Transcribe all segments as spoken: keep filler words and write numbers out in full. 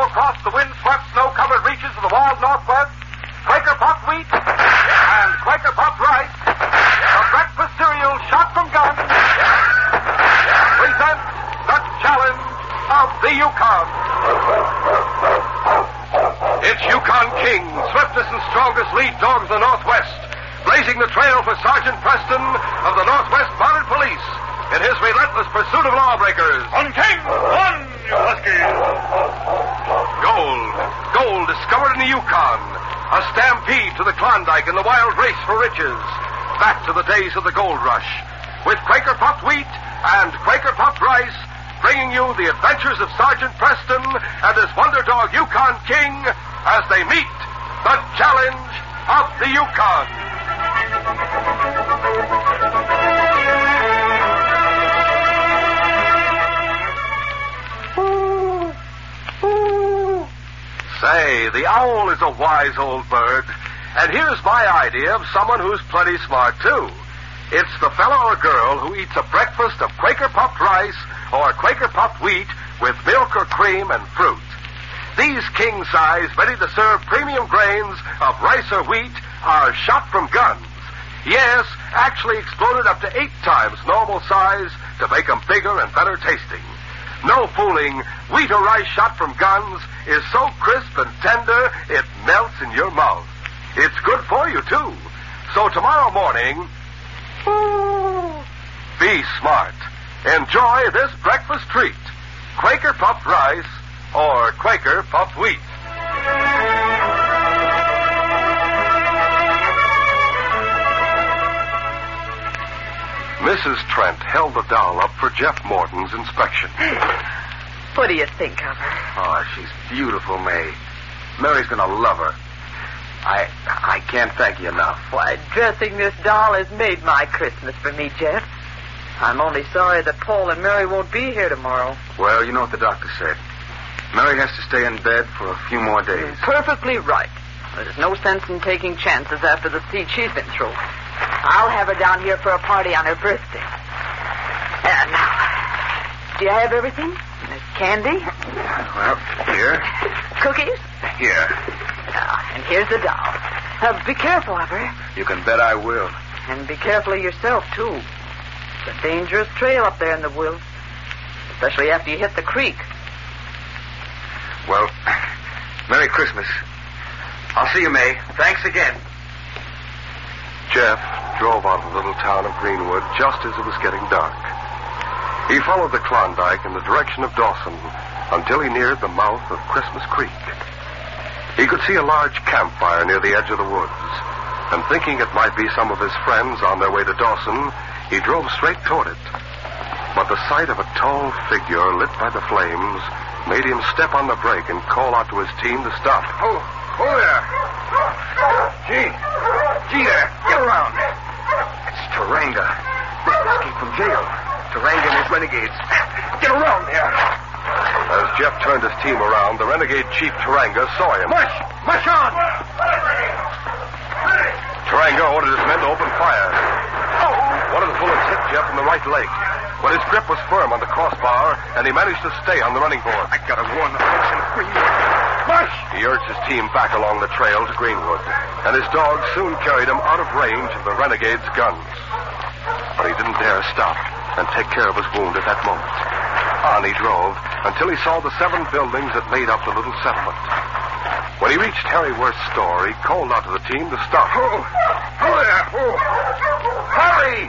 across the wind-swept, snow-covered reaches of the wild Northwest, Quaker Puffed Wheat and Quaker Puffed Rice, the breakfast cereal shot from guns, present the challenge of the Yukon. It's Yukon King, swiftest and strongest lead dog of the Northwest, blazing the trail for Sergeant Preston of the Northwest Mounted Police in his relentless pursuit of lawbreakers. On King, on, you huskies! Gold, gold discovered in the Yukon. A stampede to the Klondike in the wild race for riches. Back to the days of the gold rush. With Quaker Puffed Wheat and Quaker Puffed Rice, bringing you the adventures of Sergeant Preston and his wonder dog Yukon King as they meet the challenge of the Yukon. Say, the owl is a wise old bird. And here's my idea of someone who's plenty smart, too. It's the fellow or girl who eats a breakfast of Quaker Puffed Rice or Quaker Puffed Wheat with milk or cream and fruit. These king-size, ready-to-serve premium grains of rice or wheat are shot from guns. Yes, actually exploded up to eight times normal size to make them bigger and better tasting. No fooling, wheat or rice shot from guns is so crisp and tender it melts in your mouth. It's good for you, too. So tomorrow morning, be smart. Enjoy this breakfast treat. Quaker Puffed Rice or Quaker Puffed Wheat. Missus Trent held the doll up for Jeff Morton's inspection. What do you think of her? Oh, she's beautiful, May. Mary's going to love her. I I can't thank you enough. Why, dressing this doll has made my Christmas for me, Jeff. I'm only sorry that Paul and Mary won't be here tomorrow. Well, you know what the doctor said. Mary has to stay in bed for a few more days. You're perfectly right. There's no sense in taking chances after the siege she's been through. I'll have her down here for a party on her birthday. And now, do you have everything? There's candy? Well, here. Cookies? Here. Ah, and here's the doll. Now, be careful of her. You can bet I will. And be careful of yourself, too. It's a dangerous trail up there in the woods, especially after you hit the creek. Well, Merry Christmas. I'll see you, May. Thanks again. Jeff drove out of the little town of Greenwood just as it was getting dark. He followed the Klondike in the direction of Dawson until he neared the mouth of Christmas Creek. He could see a large campfire near the edge of the woods, and thinking it might be some of his friends on their way to Dawson, he drove straight toward it. But the sight of a tall figure lit by the flames made him step on the brake and call out to his team to stop. Oh, oh there. Gee. Gee there. Get around. It's Taranga. This escaped from jail. Taranga and his renegades. Get around there. As Jeff turned his team around, the renegade chief Taranga saw him. Mush! Mush on! Taranga ordered his men to open fire. One of the bullets hit Jeff in the right leg, but his grip was firm on the crossbar, and he managed to stay on the running board. I gotta warn the folks in Greenwood. Mush! He urged his team back along the trail to Greenwood, and his dogs soon carried him out of range of the renegade's guns. But he didn't dare stop and take care of his wound at that moment. On he drove until he saw the seven buildings that made up the little settlement. When he reached Harry Worth's store, he called out to the team to stop. Oh, oh there. Oh. Harry!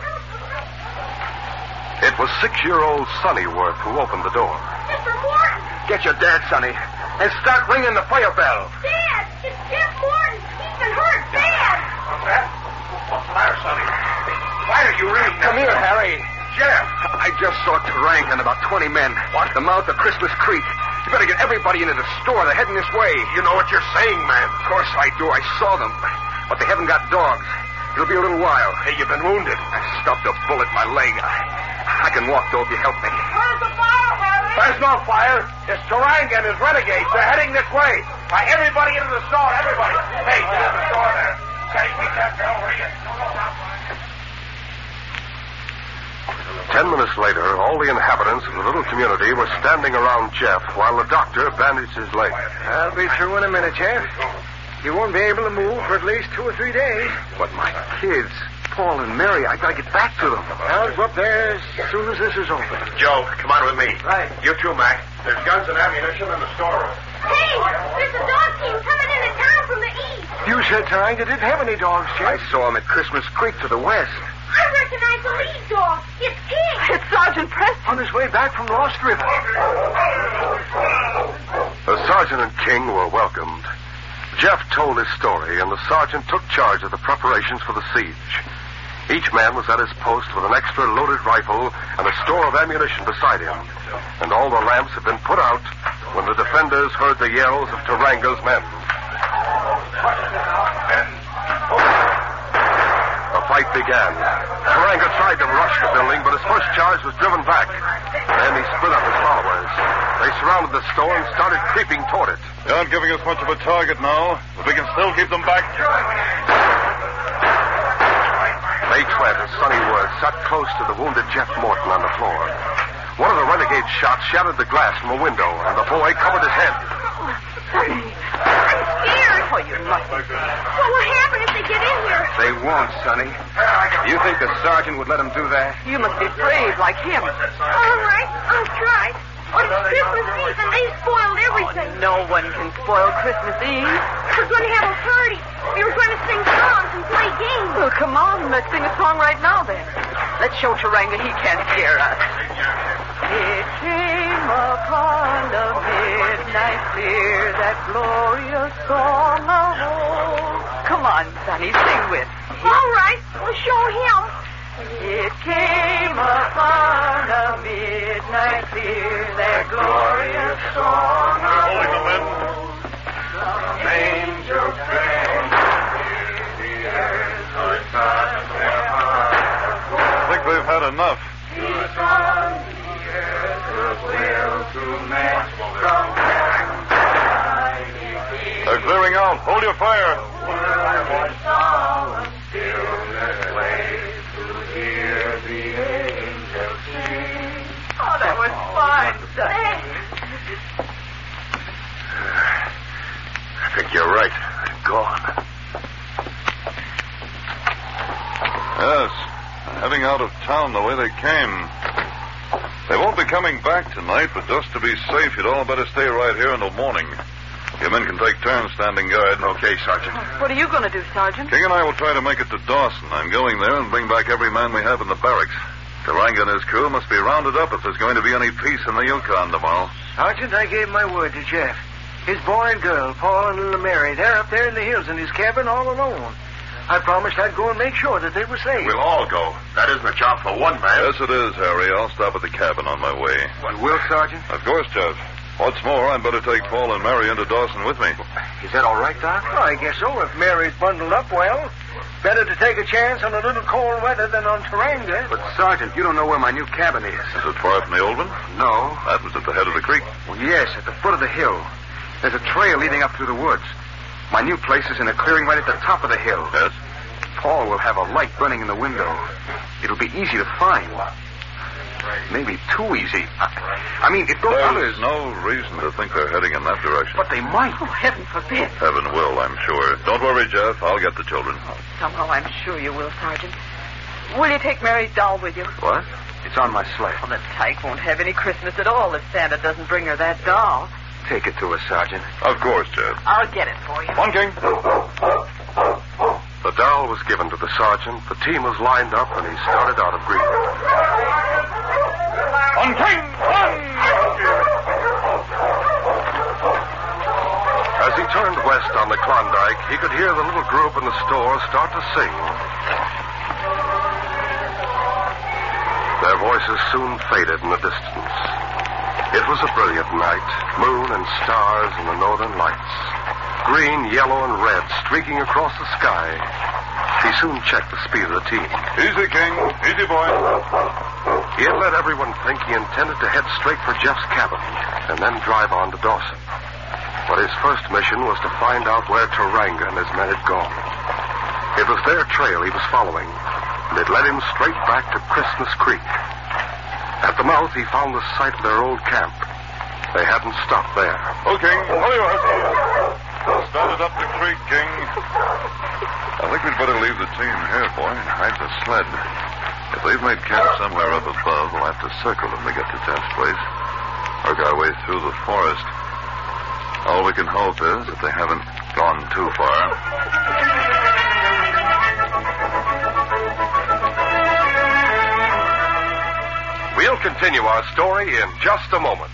It was six-year-old Sonny Worth who opened the door. Mister Morton! Get your dad, Sonny, and start ringing the fire bell. Dad! It's Jeff Morton! He's been hurt bad! What's that? What's the matter, Sonny? Why are you ringing? Come here, Harry. Jeff! I just saw Taranga and about twenty men. What? The mouth of Christmas Creek. You better get everybody into the store. They're heading this way. You know what you're saying, man. Of course I do. I saw them. But they haven't got dogs. It'll be a little while. Hey, you've been wounded. I stuffed a bullet in my leg. I, I can walk, though, if you help me. Where's the fire, Harry? There's no fire. It's Taranga and his renegades. They're heading this way. Why, everybody into the store. Everybody. Hey, get in the store there. Say, take that girl over here. Ten Ten minutes later, all the inhabitants of the little community were standing around Jeff while the doctor bandaged his leg. I'll be through in a minute, Jeff. You won't be able to move for at least two or three days. But my kids, Paul and Mary, I gotta get back to them. I'll go up there as soon as this is over. Joe, come on with me. Right. You too, Mac. There's guns and ammunition in the storeroom. Hey, there's a dog team coming into town from the east. You said Taranga didn't have any dogs, Jeff. I saw him at Christmas Creek to the west. I recognize the lead dog. It's King. It's Sergeant Preston. On his way back from Lost River. The sergeant and King were welcomed. Jeff told his story, and the sergeant took charge of the preparations for the siege. Each man was at his post with an extra loaded rifle and a store of ammunition beside him. And all the lamps had been put out when the defenders heard the yells of Taranga's men. The fight began. Taranga tried to rush the building, but his first charge was driven back. Then he split up his followers. They surrounded the store and started creeping toward it. They aren't giving us much of a target now, but we can still keep them back. May Trent and Sonny Wood sat close to the wounded Jeff Morton on the floor. One of the renegade shots shattered the glass from a window, and the boy covered his head. Sonny. I'm scared. Oh, you mustn't. What will happen if they get in here? They won't, Sonny. You think the sergeant would let them do that? You must be brave like him. All right, I'll try. It's Christmas Eve and they spoiled everything. No one can spoil Christmas Eve. We're going to have a party. We were going to sing songs and play games. Well, come on. Let's sing a song right now, then. Let's show Taranga he can't scare us. It came upon the midnight clear, that glorious song of old. Come on, Sonny, sing with me. All right, we'll show him. It came upon the midnight clear, that glorious song of old. The angels sang, the earth was touched their hearts. I think we've had enough. They're clearing out. Hold your fire. Oh, that was fine, Sonny. I think you're right. They're gone. Yes. Heading out of town the way they came. They won't be coming back tonight, but just to be safe, you'd all better stay right here until morning. Your men can take turns standing guard. Okay, Sergeant. What are you going to do, Sergeant? King and I will try to make it to Dawson. I'm going there and bring back every man we have in the barracks. Taranga and his crew must be rounded up if there's going to be any peace in the Yukon tomorrow. Sergeant, I gave my word to Jeff. His boy and girl, Paul and little Mary, they're up there in the hills in his cabin all alone. I promised I'd go and make sure that they were safe. We'll all go. That isn't a job for one man. Yes, it is, Harry. I'll stop at the cabin on my way. You will, Sergeant? Of course, Jeff. What's more, I'd better take Paul and Mary into Dawson with me. Is that all right, Doc? Well, I guess so. If Mary's bundled up well, better to take a chance on a little cold weather than on Taranga. But, Sergeant, you don't know where my new cabin is. Is it far from the old one? No. That was at the head of the creek. Well, yes, at the foot of the hill. There's a trail leading up through the woods. My new place is in a clearing right at the top of the hill. Yes? Paul will have a light burning in the window. It'll be easy to find. Maybe too easy. I, I mean, if those There's others... no reason to think they're heading in that direction. But they might. Oh, heaven forbid. Heaven will, I'm sure. Don't worry, Jeff. I'll get the children. Somehow I'm sure you will, Sergeant. Will you take Mary's doll with you? What? It's on my sleigh. Well, the tyke won't have any Christmas at all if Santa doesn't bring her that doll. Take it to her, Sergeant. Of course, Jeff. I'll get it for you. On, King. The doll was given to the sergeant. The team was lined up, and he started out of greeting. On, King! On! As he turned west on the Klondike, he could hear the little group in the store start to sing. Their voices soon faded in the distance. It was a brilliant night, moon and stars and the northern lights. Green, yellow, and red streaking across the sky. He soon checked the speed of the team. Easy, King. Easy, boy. He had let everyone think he intended to head straight for Jeff's cabin and then drive on to Dawson. But his first mission was to find out where Taranga and his men had gone. It was their trail he was following, and it led him straight back to Christmas Creek. the mouth, he found the site of their old camp. They hadn't stopped there. Okay, hurry up. Started up the creek, King. I think we'd better leave the team here, boy, and hide the sled. If they've made camp somewhere up above, we'll have to circle them to get to Jeff's place. Work our way through the forest. All we can hope is that they haven't gone too far. We'll continue our story in just a moment.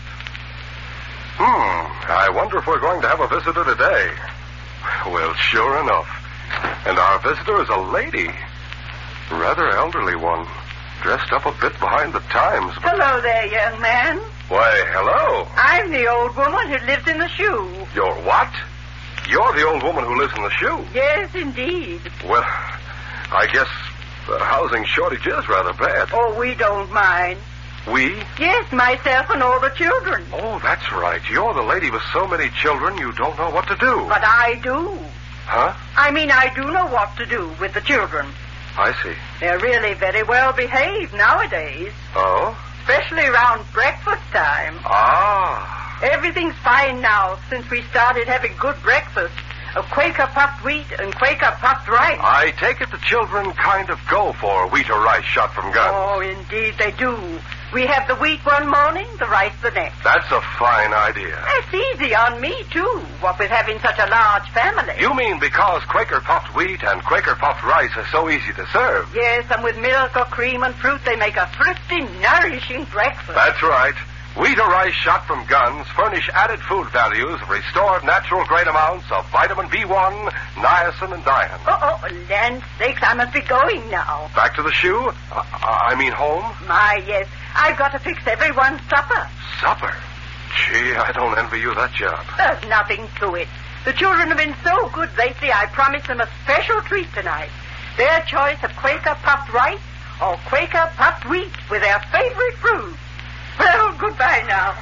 Hmm, I wonder if we're going to have a visitor today. Well, sure enough. And our visitor is a lady. Rather elderly one. Dressed up a bit behind the times. But... Hello there, young man. Why, hello. I'm the old woman who lives in the shoe. You're what? You're the old woman who lives in the shoe? Yes, indeed. Well, I guess the housing shortage is rather bad. Oh, we don't mind. We? Yes, myself and all the children. Oh, that's right. You're the lady with so many children you don't know what to do. But I do. Huh? I mean, I do know what to do with the children. I see. They're really very well behaved nowadays. Oh? Especially around breakfast time. Ah. Everything's fine now since we started having good breakfast of Quaker puffed wheat and Quaker puffed rice. I take it the children kind of go for wheat or rice shot from guns. Oh, indeed they do. We have the wheat one morning, the rice the next. That's a fine idea. That's easy on me, too, what with having such a large family. You mean because Quaker puffed wheat and Quaker puffed rice are so easy to serve? Yes, and with milk or cream and fruit, they make a thrifty, nourishing breakfast. That's right. Wheat or rice shot from guns furnish added food values of restored natural great amounts of vitamin B one, niacin, and dian. Oh, oh, land sakes, I must be going now. Back to the shoe? Uh, I mean home? My, yes. I've got to fix everyone's supper. Supper? Gee, I don't envy you that job. There's nothing to it. The children have been so good lately, I promised them a special treat tonight. Their choice of Quaker puffed rice or Quaker puffed wheat with their favorite fruit. Well, goodbye now.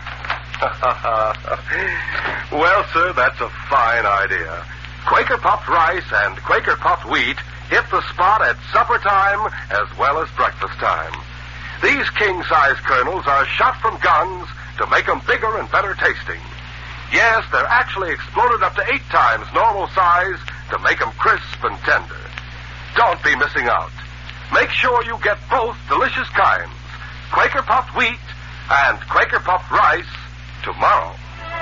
Well, sir, that's a fine idea. Quaker puffed rice and Quaker puffed wheat hit the spot at supper time as well as breakfast time. These king-size kernels are shot from guns to make them bigger and better tasting. Yes, they're actually exploded up to eight times normal size to make them crisp and tender. Don't be missing out. Make sure you get both delicious kinds, Quaker puffed wheat and Quaker puffed rice, tomorrow.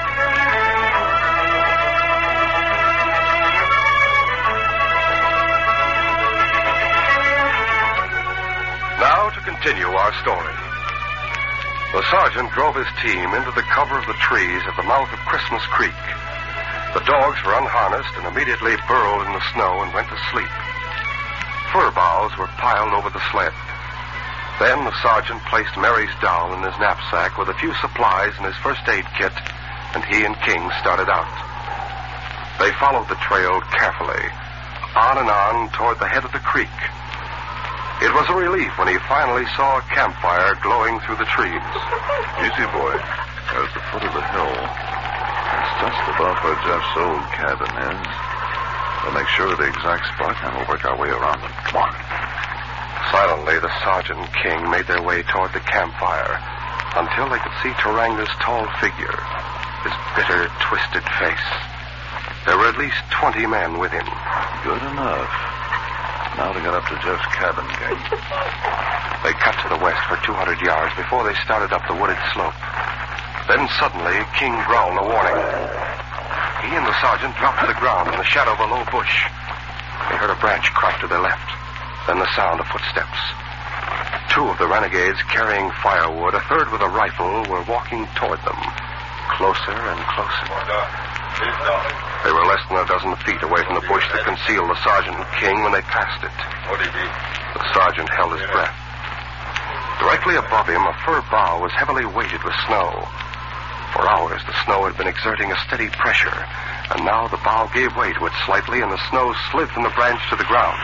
Now to continue our story. The sergeant drove his team into the cover of the trees at the mouth of Christmas Creek. The dogs were unharnessed and immediately burrowed in the snow and went to sleep. Fir boughs were piled over the sled. Then the sergeant placed Mary's doll in his knapsack with a few supplies and his first aid kit, and he and King started out. They followed the trail carefully, on and on toward the head of the creek. It was a relief when he finally saw a campfire glowing through the trees. Easy, boy. There's the foot of the hill. It's just above where Jeff's old cabin is. We'll make sure of the exact spot, and we'll work our way around it. Come on. Silently, the sergeant and King made their way toward the campfire until they could see Taranga's tall figure, his bitter, twisted face. There were at least twenty men with him. Good enough. Now to get up to Jeff's cabin, King. They cut to the west for two hundred yards before they started up the wooded slope. Then suddenly, King growled a warning. He and the sergeant dropped to the ground in the shadow of a low bush. They heard a branch crack to their left. Then the sound of footsteps. Two of the renegades carrying firewood, a third with a rifle, were walking toward them, closer and closer. They were less than a dozen feet away from the bush that concealed the sergeant and King when they passed it. The sergeant held his breath. Directly above him, a fir bough was heavily weighted with snow. For hours, the snow had been exerting a steady pressure, and now the bough gave way to it slightly, and the snow slid from the branch to the ground.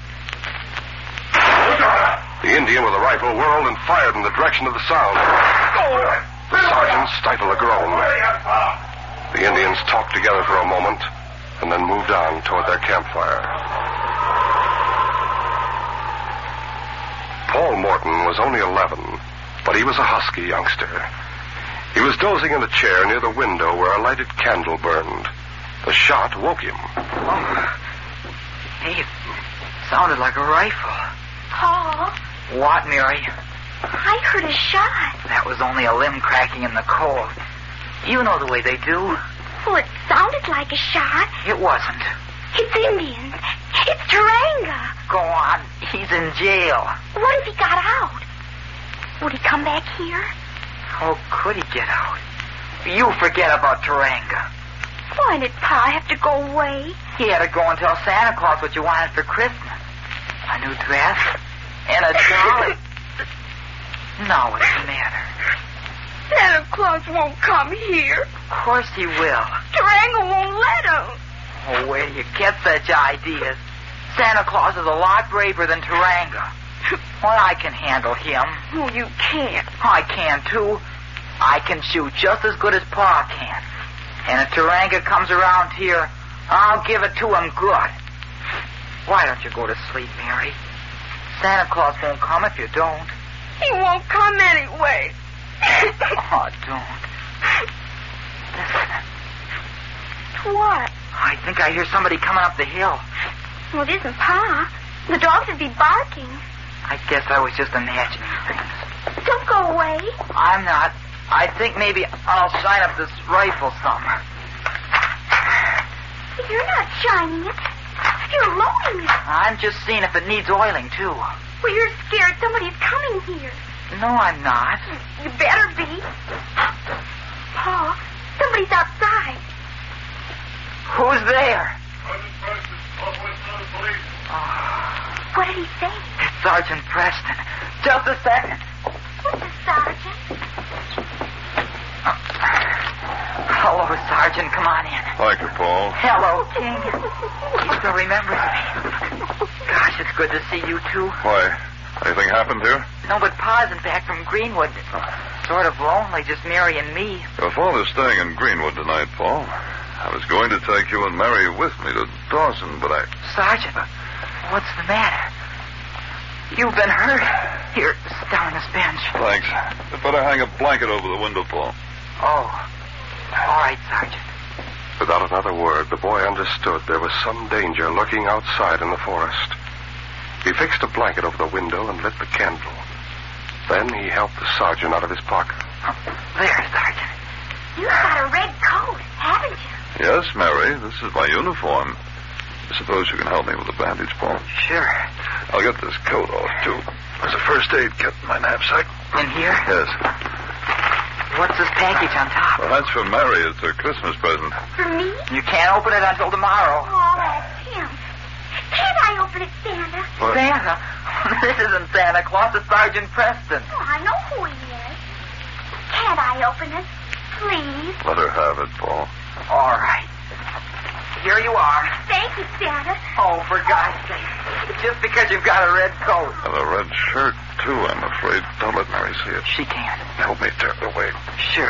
The Indian with a rifle whirled and fired in the direction of the sound. The sergeant stifled a groan. The Indians talked together for a moment and then moved on toward their campfire. Paul Morton was only eleven, but he was a husky youngster. He was dozing in a chair near the window where a lighted candle burned. The shot woke him. Oh. Hey, it sounded like a rifle. Paul, What, Mary? I heard a shot. That was only a limb cracking in the cold. You know the way they do. Well, it sounded like a shot. It wasn't. It's Indians. It's Taranga. Go on. He's in jail. What if he got out? Would he come back here? How could he get out? You forget about Taranga. Why did Pa have to go away? He had to go and tell Santa Claus what you wanted for Christmas. A new dress and a doll. Now what's the matter? Santa Claus won't come here. Of course he will. Taranga won't let him. Oh, where do you get such ideas? Santa Claus is a lot braver than Taranga. Well, I can handle him. Oh, you can't. I can, too. I can shoot just as good as Pa can. And if Taranga comes around here, I'll give it to him good. Why don't you go to sleep, Mary? Santa Claus won't come if you don't. He won't come anyway. Oh, don't. Listen. What? I think I hear somebody coming up the hill. Well, it isn't Pa. The dogs would be barking. I guess I was just imagining things. Don't go away. I'm not. I think maybe I'll shine up this rifle some. You're not shining it. You're loading it. I'm just seeing if it needs oiling, too. Well, you're scared somebody's coming here. No, I'm not. You better be. Pa, somebody's outside. Who's there? What did he say? It's Sergeant Preston. Just a second. Who's the sergeant? Hello, Sergeant. Come on in. Thank you, Paul. Hello, King. He still remembers me. Gosh, it's good to see you, too. Why? Anything happened here? No, but Pa isn't back from Greenwood. Sort of lonely, just Mary and me. Your father's staying in Greenwood tonight, Paul. I was going to take you and Mary with me to Dawson, but I... Sergeant, what's the matter? You've been hurt. Here, sit down on this bench. Thanks. You'd better hang a blanket over the window, Paul. Oh. All right, Sergeant. Without another word, the boy understood there was some danger lurking outside in the forest. He fixed a blanket over the window and lit the candle. Then he helped the sergeant out of his pocket. There, Sergeant. You've got a red coat, haven't you? Yes, Mary, this is my uniform. I suppose you can help me with the bandage, Paul. Sure. I'll get this coat off, too. There's a first aid kit in my knapsack. In here? Yes. What's this package on top? Well, that's for Mary. It's her Christmas present. For me? You can't open it until tomorrow. Oh, that's him. Can't I open it, Santa? What? Santa? This isn't Santa Claus. It's Sergeant Preston. Oh, I know who he is. Can't I open it? Please. Let her have it, Paul. All right. Here you are. Thank you, Santa. Oh, for God's sake. Just because you've got a red coat. And a red shirt, too, I'm afraid. Don't let Mary see it. She can't. Help me tear it away. Sure.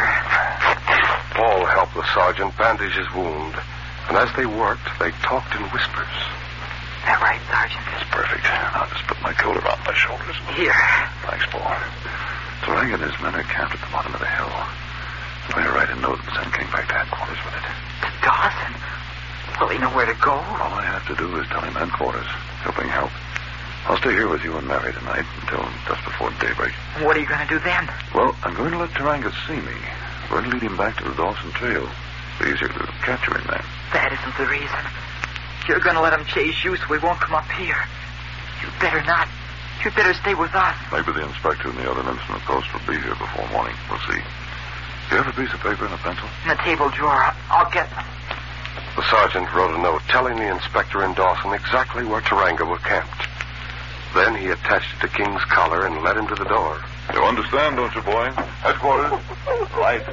Paul helped the sergeant bandage his wound, and as they worked, they talked in whispers. That right, Sergeant? That's perfect. I'll just put my coat around my shoulders. Here. Thanks, Paul. Taranga and his men are camped at the bottom of the hill. I'm going to write a note and send King back to headquarters with it. To Dawson? Will he know where to go? All I have to do is tell him headquarters. He'll bring help. I'll stay here with you and Mary tonight until just before daybreak. What are you going to do then? Well, I'm going to let Taranga see me. I'm going to lead him back to the Dawson Trail. It's easier to capture him there. That isn't the reason. You're going to let him chase you so he won't come up here. You'd better not. You'd better stay with us. Maybe the inspector and the other incident post will be here before morning. We'll see. Do you have a piece of paper and a pencil? In the table drawer. I'll get them. The sergeant wrote a note telling the inspector in Dawson exactly where Taranga were camped. Then he attached it to King's collar and led him to the door. You understand, don't you, boy? Headquarters. Right.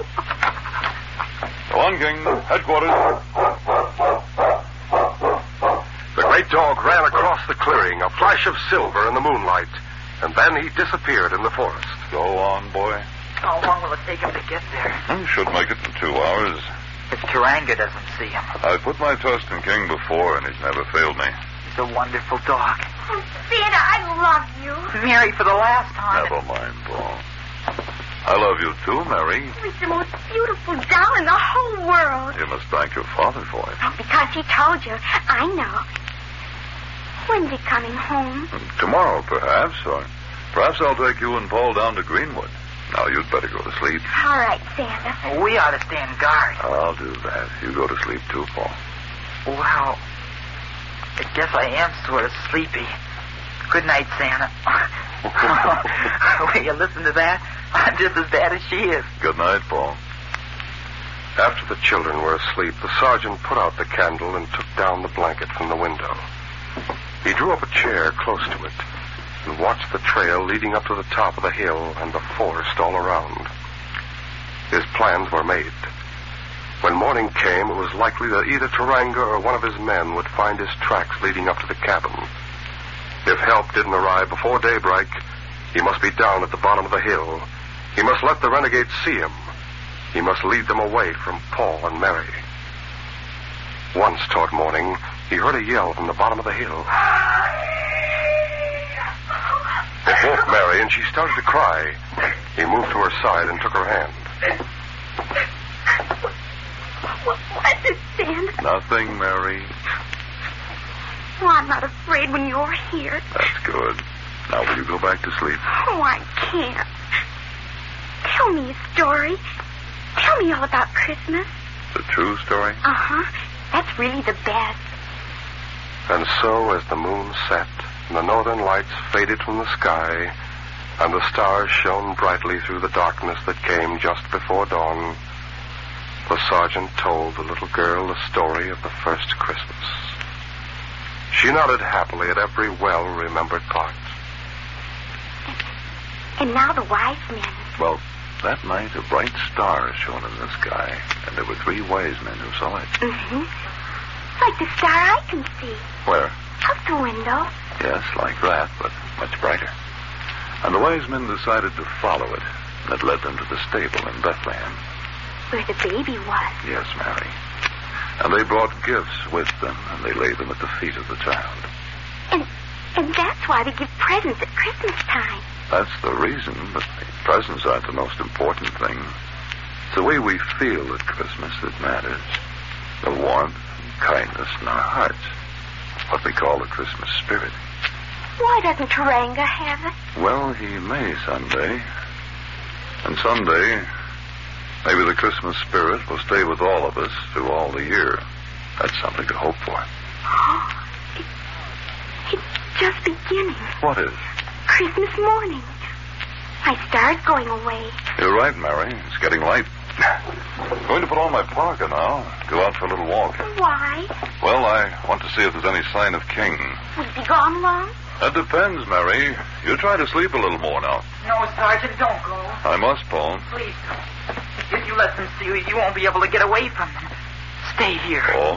Go on, King. Headquarters. The great dog ran across the clearing, a flash of silver in the moonlight, and then he disappeared in the forest. Go on, boy. How long will it take him to get there? I should make it in two hours. If Taranga doesn't see him. I've put my trust in King before, and he's never failed me. He's a wonderful dog. Oh, Santa, I love you. Mary, for the last time. Never mind, Paul. I love you too, Mary. He's the most beautiful doll in the whole world. You must thank your father for it. Oh, because he told you. I know. When's he coming home? Tomorrow, perhaps, or perhaps I'll take you and Paul down to Greenwood. Now, you'd better go to sleep. All right, Santa. We ought to stand guard. I'll do that. You go to sleep too, Paul. Well, I guess I am sort of sleepy. Good night, Santa. Will you listen to that? I'm just as bad as she is. Good night, Paul. After the children were asleep, the sergeant put out the candle and took down the blanket from the window. He drew up a chair close to it and watched the trail leading up to the top of the hill and the forest all around. His plans were made. When morning came, it was likely that either Taranga or one of his men would find his tracks leading up to the cabin. If help didn't arrive before daybreak, he must be down at the bottom of the hill. He must let the renegades see him. He must lead them away from Paul and Mary. Once toward morning, he heard a yell from the bottom of the hill. It woke Mary, and she started to cry. He moved to her side and took her hand. What, what is Santa? Nothing, Mary. Oh, I'm not afraid when you're here. That's good. Now, will you go back to sleep? Oh, I can't. Tell me a story. Tell me all about Christmas. The true story? Uh-huh. That's really the best. And so, as the moon set, and the northern lights faded from the sky, and the stars shone brightly through the darkness that came just before dawn, the sergeant told the little girl the story of the first Christmas. She nodded happily at every well-remembered part. And now the wise men. Well, that night a bright star shone in the sky, and there were three wise men who saw it. Mm-hmm. Like the star I can see. Where? Out the window. Yes, like that, but much brighter. And the wise men decided to follow it, and it led them to the stable in Bethlehem. Where the baby was. Yes, Mary. And they brought gifts with them, and they laid them at the feet of the child. And and that's why they give presents at Christmas time. That's the reason, but the presents aren't the most important thing. It's the way we feel at Christmas that matters. The warmth and kindness in our hearts. What we call the Christmas spirit. Why doesn't Taranga have it? Well, he may someday. And someday, maybe the Christmas spirit will stay with all of us through all the year. That's something to hope for. Oh, it, it's just beginning. What is? Christmas morning. My star's going away. You're right, Mary. It's getting late. I'm going to put on my parka now. Go out for a little walk. Why? Well, I want to see if there's any sign of King. Will he be gone long? That depends, Mary. You try to sleep a little more now. No, Sergeant, don't go. I must, Paul. Please don't. If you let them see you, you won't be able to get away from them. Stay here. Paul?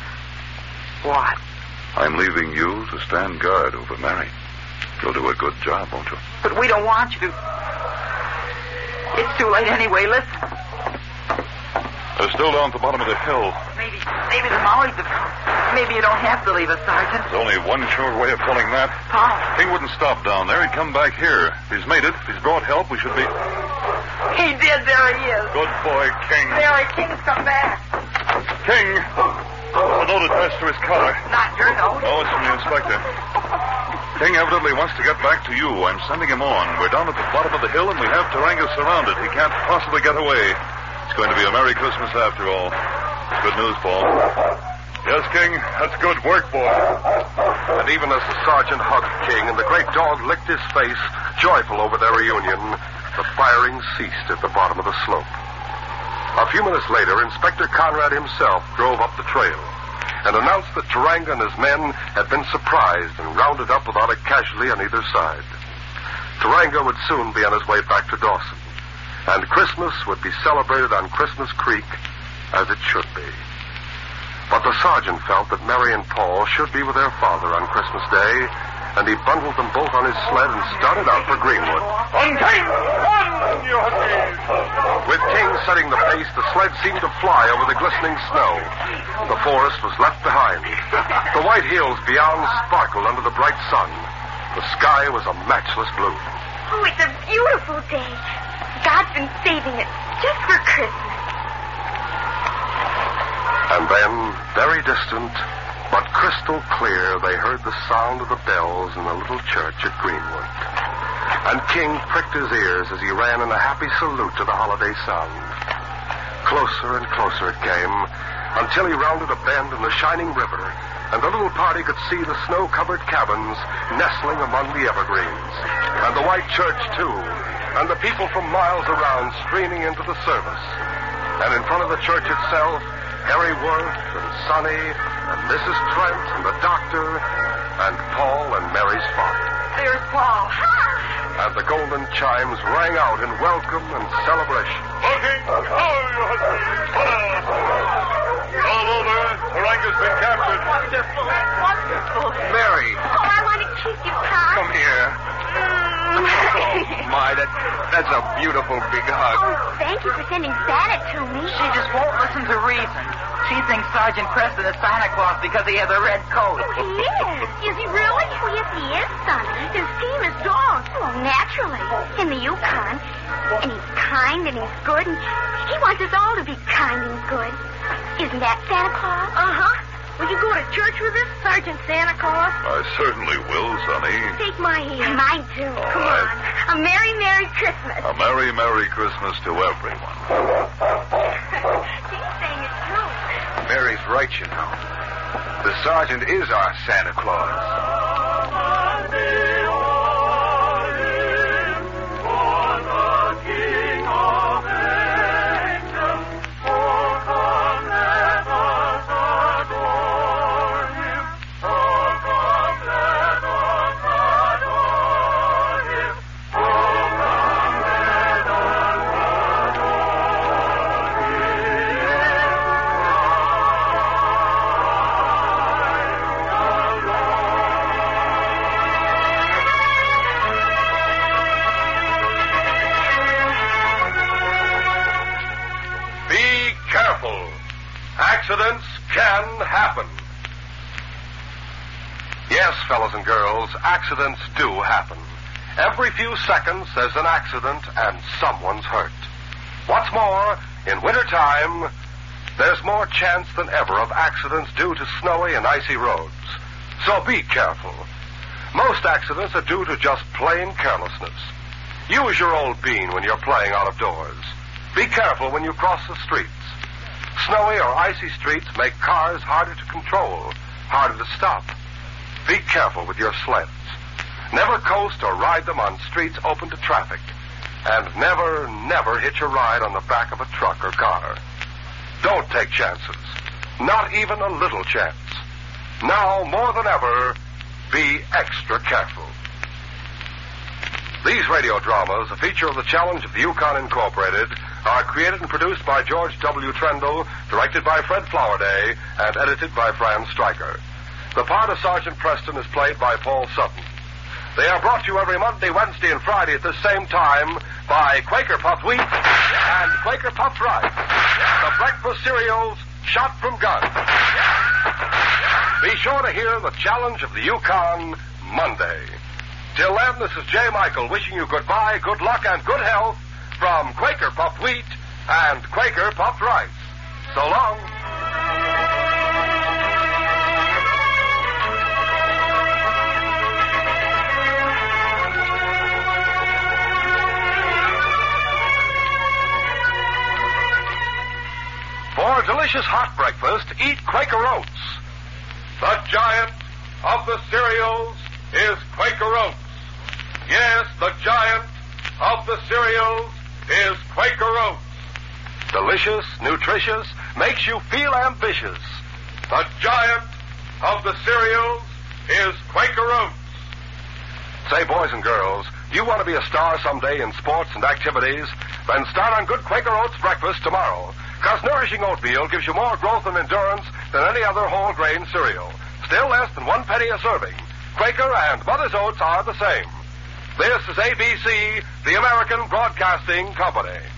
What? I'm leaving you to stand guard over Mary. You'll do a good job, won't you? But we don't want you to. It's too late anyway. Listen. They're still down at the bottom of the hill. Maybe, maybe the Maoris have come. Maybe you don't have to leave us, Sergeant. There's only one sure way of telling that. Paul. King wouldn't stop down there. He'd come back here. If he's made it, if he's brought help, we should be... He did. There he is. Good boy, King. Mary, King's come back. King. A note attached to his collar. Not your note. No, it's from the inspector. King evidently wants to get back to you. I'm sending him on. We're down at the bottom of the hill, and we have Taranga surrounded. He can't possibly get away. It's going to be a Merry Christmas after all. It's good news, Paul. Yes, King, that's good work, boy. And even as the sergeant hugged King and the great dog licked his face, joyful over their reunion, the firing ceased at the bottom of the slope. A few minutes later, Inspector Conrad himself drove up the trail and announced that Taranga and his men had been surprised and rounded up without a casualty on either side. Taranga would soon be on his way back to Dawson, and Christmas would be celebrated on Christmas Creek as it should be. But the sergeant felt that Mary and Paul should be with their father on Christmas Day, and he bundled them both on his sled and started out for Greenwood. On King! On, you huskies! With King setting the pace, the sled seemed to fly over the glistening snow. The forest was left behind. The white hills beyond sparkled under the bright sun. The sky was a matchless blue. Oh, it's a beautiful day. God's been saving it just for Christmas. And then, very distant, but crystal clear, they heard the sound of the bells in the little church at Greenwood. And King pricked his ears as he ran in a happy salute to the holiday sound. Closer and closer it came, until he rounded a bend in the shining river, and the little party could see the snow-covered cabins nestling among the evergreens, and the white church, too, and the people from miles around streaming into the service. And in front of the church itself, Harry Worth and Sonny and Missus Trent and the doctor and Paul and Mary's father. There's Paul. And the golden chimes rang out in welcome and celebration. Okay. Oh, your husband. All over. Haranga's been captured. Wonderful. Wonderful. Mary. Oh, I want to kiss you, Pop. Come here. Oh, my, that, that's a beautiful big hug. Oh, thank you for sending Santa to me. She just won't listen to reason. She thinks Sergeant Preston is Santa Claus because he has a red coat. Oh, he is. Is he really? Oh, yes, he is, Sonny. His team is dogs. Well, naturally. In the Yukon. And he's kind and he's good. And he wants us all to be kind and good. Isn't that Santa Claus? Uh-huh. Will you go to church with us, Sergeant Santa Claus? I certainly will, Sonny. Take my hand. Mine, too. All Come right. on. A Merry, Merry Christmas. A Merry, Merry Christmas to everyone. She's saying it, too. Mary's right, you know. The sergeant is our Santa Claus. Accidents can happen. Yes, fellows and girls, accidents do happen. Every few seconds there's an accident and someone's hurt. What's more, in wintertime, there's more chance than ever of accidents due to snowy and icy roads. So be careful. Most accidents are due to just plain carelessness. Use your old bean when you're playing out of doors. Be careful when you cross the streets. Snowy or icy streets make cars harder to control, harder to stop. Be careful with your sleds. Never coast or ride them on streets open to traffic. And never, never hitch a ride on the back of a truck or car. Don't take chances. Not even a little chance. Now, more than ever, be extra careful. These radio dramas, a feature of the Challenge of the Yukon Incorporated, are created and produced by George W. Trendle, directed by Fred Flowerday, and edited by Fran Stryker. The part of Sergeant Preston is played by Paul Sutton. They are brought to you every Monday, Wednesday, and Friday at this same time by Quaker Puffed Wheat and Quaker Puffed Rice, the breakfast cereals shot from guns. Be sure to hear the Challenge of the Yukon Monday. Till then, this is J. Michael wishing you goodbye, good luck, and good health from Quaker Puffed Wheat and Quaker Puffed Rice. So long. For a delicious hot breakfast, eat Quaker Oats. The giant of the cereals is Quaker Oats. Yes, the giant of the cereals is Quaker Oats. Delicious, nutritious, makes you feel ambitious. The giant of the cereals is Quaker Oats. Say, boys and girls, do you want to be a star someday in sports and activities? Then start on good Quaker Oats breakfast tomorrow. Because nourishing oatmeal gives you more growth and endurance than any other whole grain cereal. Still less than one penny a serving. Quaker and Mother's Oats are the same. This is A B C, the American Broadcasting Company.